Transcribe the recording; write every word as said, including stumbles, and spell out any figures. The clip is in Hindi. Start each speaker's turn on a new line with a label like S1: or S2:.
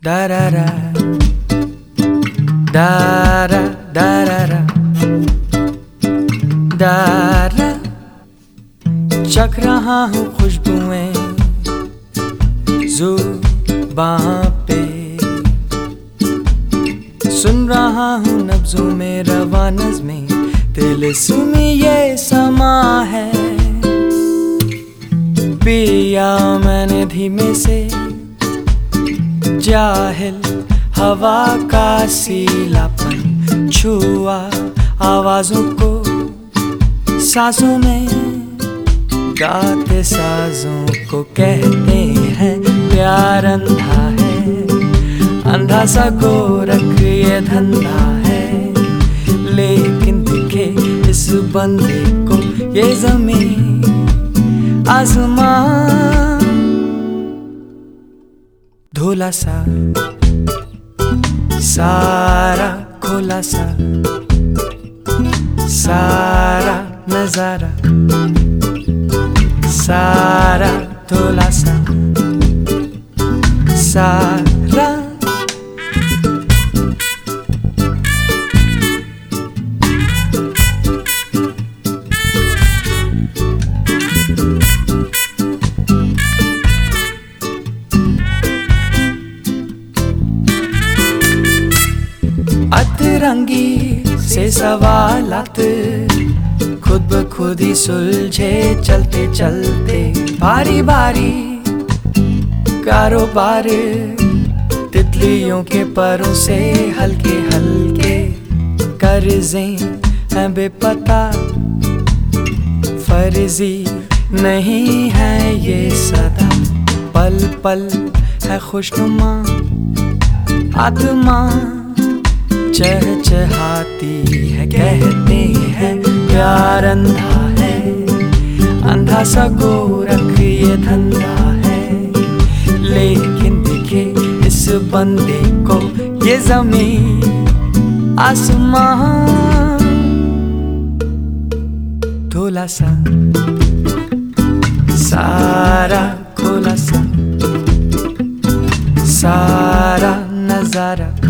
S1: Da da da da da da da da da चख रहा हूँ खुशबुएं ज़ुबां पे, सुन रहा हूँ नब्ज़ों में रवा नज़्में, तिलिस्मी ये समा है। पिया मैंने धीमे से जाहिल हवा का सीलापन, छुआ आवाज़ों को सांसों में, गाते साजों को कहते हैं प्यार अंधा है। अंधा सा गोरख ये धंधा है, लेकिन दिखे इस बंदे को ये ज़मीन आसमां धुला सा, सारा खुला सा, सारा नजारा सारा धुला सा, सारा अतरंगी से सवालात खुद ब खुद ही सुलझे चलते चलते, बारी बारी कारोबार तितलियों के परों से हल्के हल्के कर्जे हैं बेपता, फर्जी नहीं है ये सदा, पल पल है खुशनुमा आत्मा चहचहाती है, कहते हैं प्यार अंधा है। अंधा सा गोरख ये धंधा है, लेकिन दिखे इस बंदे को ये ज़मीन आसमां धुला सा, सारा खुला सा, सारा नजारा